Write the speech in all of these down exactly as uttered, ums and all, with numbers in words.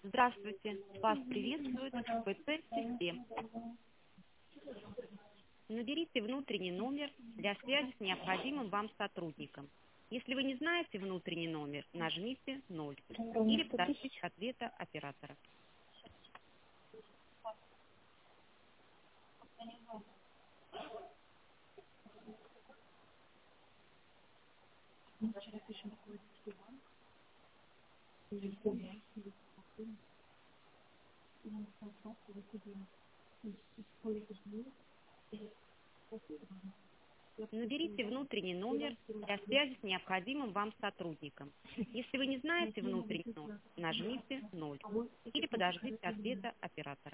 Здравствуйте, вас приветствует вэ цэ Систем. Наберите внутренний номер для связи с необходимым вам сотрудником. Если вы не знаете внутренний номер, нажмите ноль или подождите ответа оператора. Наберите внутренний номер для связи с необходимым вам сотрудником. Если вы не знаете внутренний номер, нажмите ноль или подождите ответа оператора.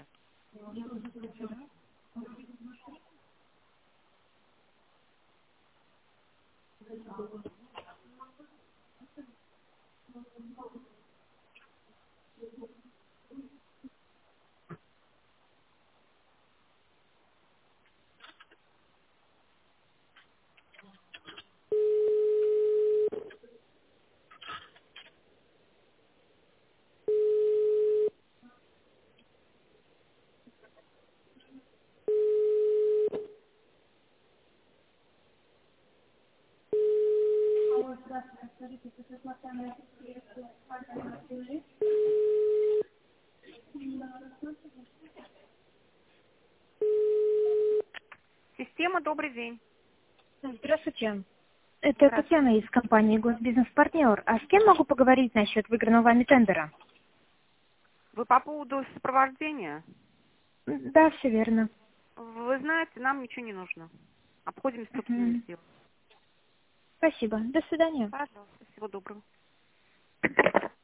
Система, добрый день. Здравствуйте. Это Татьяна из компании «Госбизнес-партнер». А с кем могу поговорить насчет выигранного вами тендера? Вы по поводу сопровождения? Да, все верно. Вы знаете, нам ничего не нужно. Обходимся собственными Мгм. силами. Спасибо. До свидания. Пожалуйста, всего доброго.